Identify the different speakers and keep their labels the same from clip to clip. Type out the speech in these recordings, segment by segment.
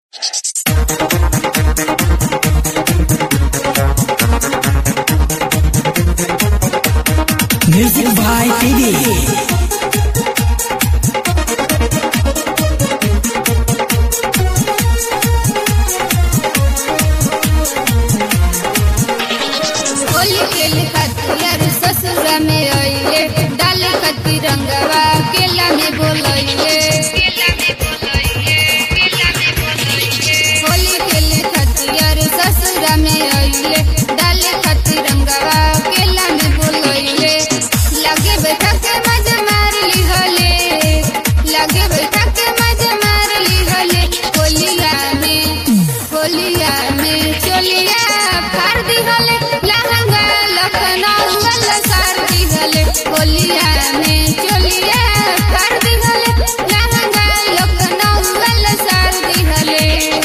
Speaker 1: Music by TV.
Speaker 2: ससुरा में आइले डाले खती रंगवा केला में बोलइले होली खेले खतियार ससुरा में आइले डाले खती रंगवा केला में बोलइले लगे बैठा के मजा मार ली हले लगे बैठा के मजा मार ली हले होलिया में चोलिया फाड़ दी हले लहंगा लखनऊ होलिया में चोलिया फाड़ दी हले लहंगा लखनऊ वाला सार दी हले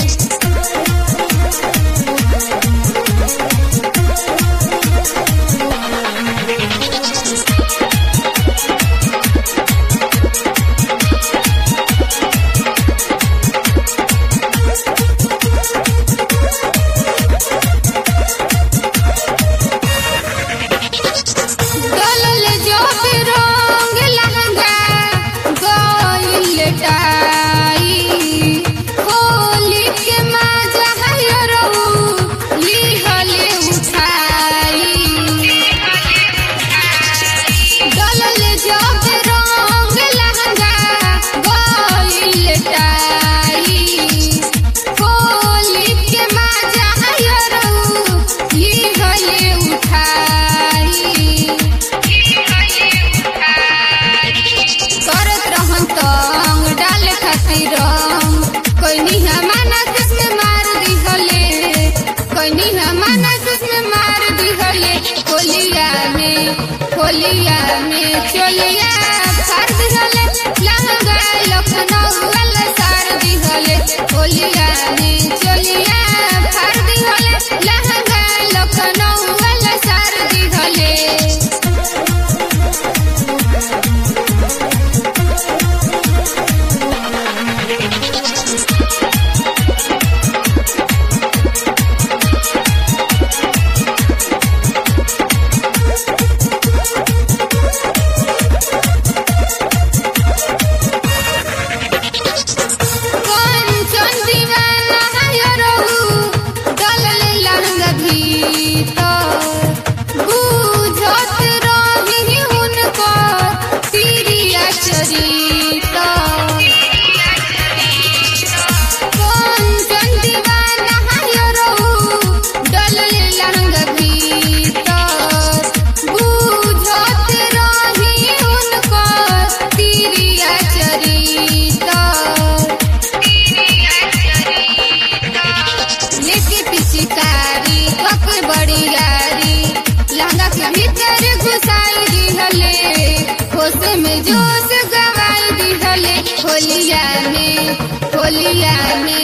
Speaker 2: होलिया में चोलिया फाड़ दी हले लहंगा लखनऊ वाला सार दी हले होलिया में चोलिया फाड़ दी हले लहंगा लखनऊ वाला सार दी हले में जोश गवाई दी हले होलिया में